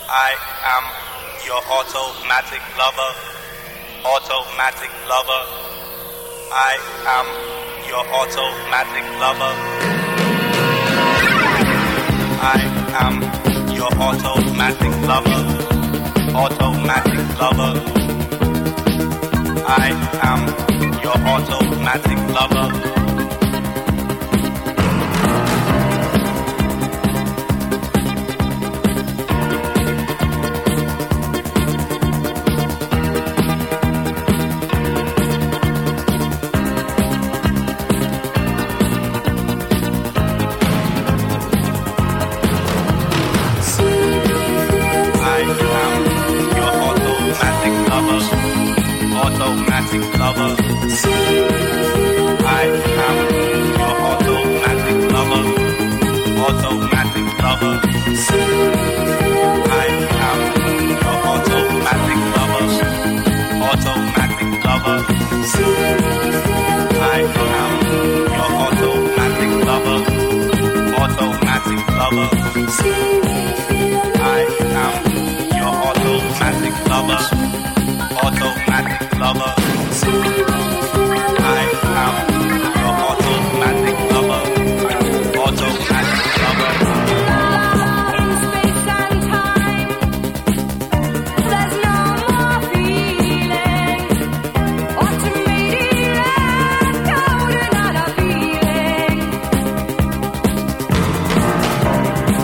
I am your automatic lover, automatic lover. I am your automatic lover. I am your automatic lover, automatic lover. I am your automatic lover. Automatic lover. I am your automatic lover. Automatic lover. I am your automatic lover. Automatic lover. I am your automatic lover. Automatic lover. I am your automatic lover. Automatic lover. I am your automatic lover. Automatic lover. In space and time, there's no more feeling. Automated code, another feeling.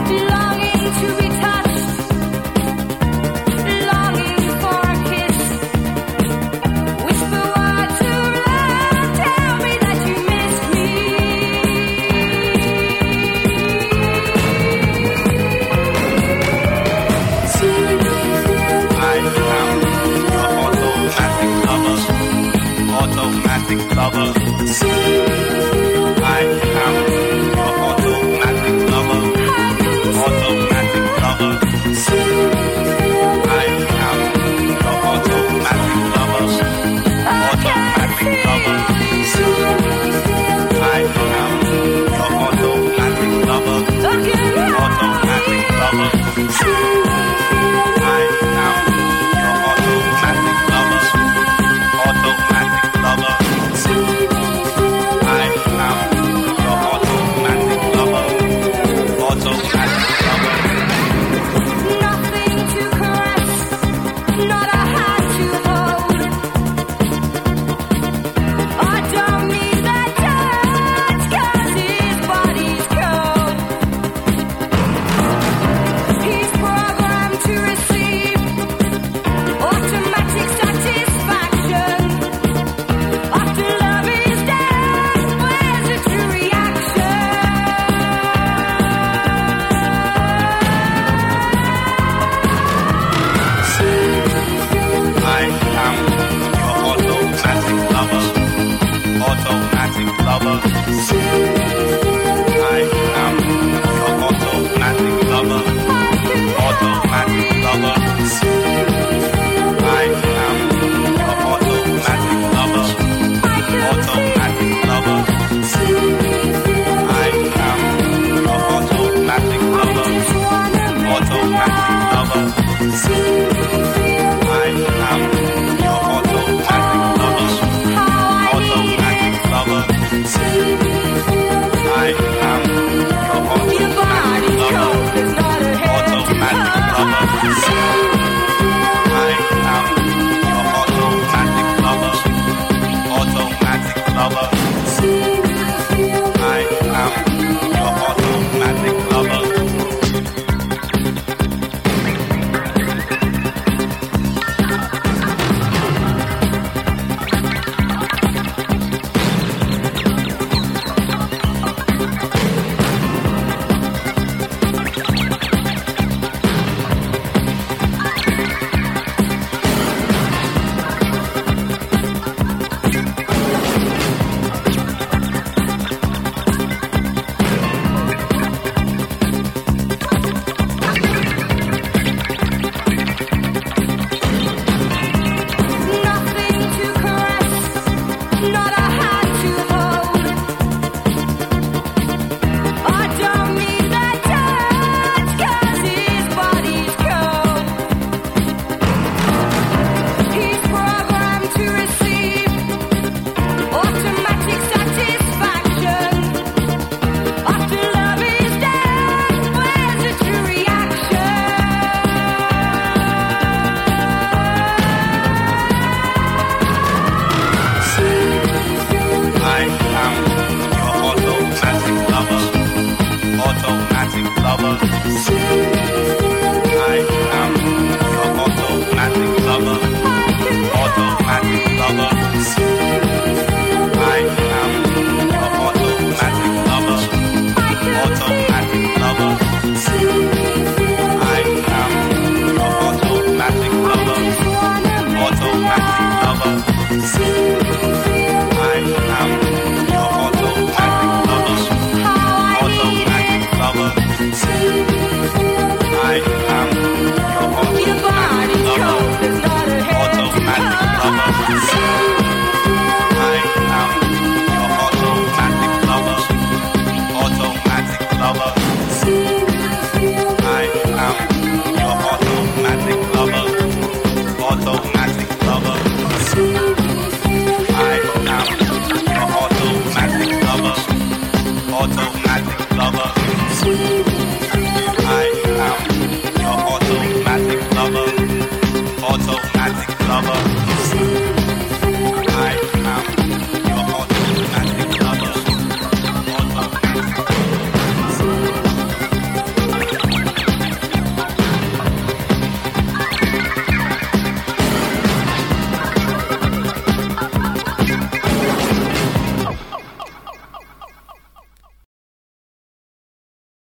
automatic